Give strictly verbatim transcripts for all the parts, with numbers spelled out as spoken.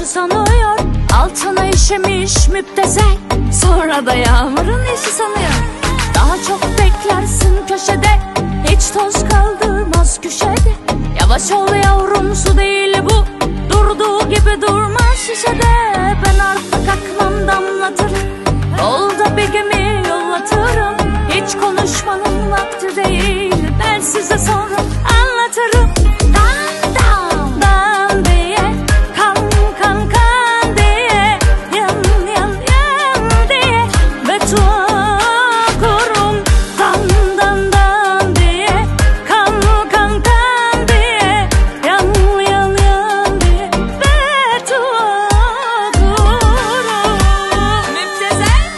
sanıyor, altına işemiş müptezel, sonra da yağmurun eşi sanıyor. Daha çok beklersin köşede, hiç toz kaldırmaz köşede. Yavaş ol yavrum, su değil bu, durduğu gibi durmaz şişede. Ben artık akmam, damlatırım, yolda bir gemi yollatırım. Hiç konuşmanın vakti değil, ben size sonra anlatırım. Dan dan dan diye, kan kan kan diye, yan yan yan diye beddua okurum. Dan dan dan diye, kan kan kan diye, yan yan yan diye beddua okurum. Müptezel.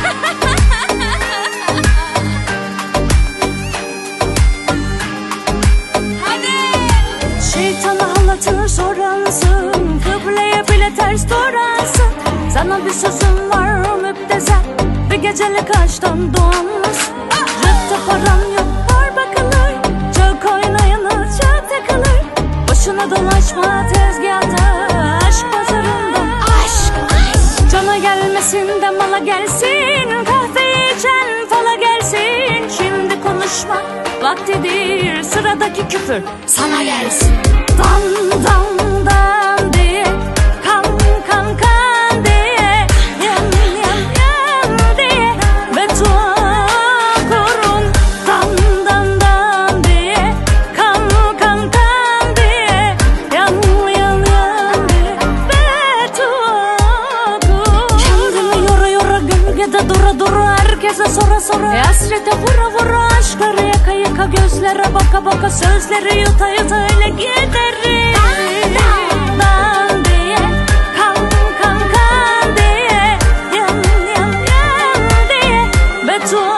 Şeytana halatır soransın, kıbleye bile ters duransın. Sana bir sözüm var müptezel, bir gecelik aşktan doğanlısın. Cepte paran yok, var bakılır, çok oynayana çok takılır. Boşuna dolaşma tezgahta, aşk pazarında. Aşk, aşk. Cana gelmesin de mala gelsin, kahve içen fala gelsin. Şimdi konuşma vaktidir, sıradaki küfür sana gelsin. Dan dan dan diye, kan kan kan diye, yan yan yan diye beddua okurum. Dan dan dan diye, kan kan kan diye, yan yan yan diye beddua okurum. Kendimi yora yora, gölgede dura dura, herkese sora sora, hasrete vura vura, aşkları yaka yaka, gözlere baka baka, sözleri yuta yuta öyle giderim. Dan dan diye, kan kan kan diye, yan yan yan diye beddua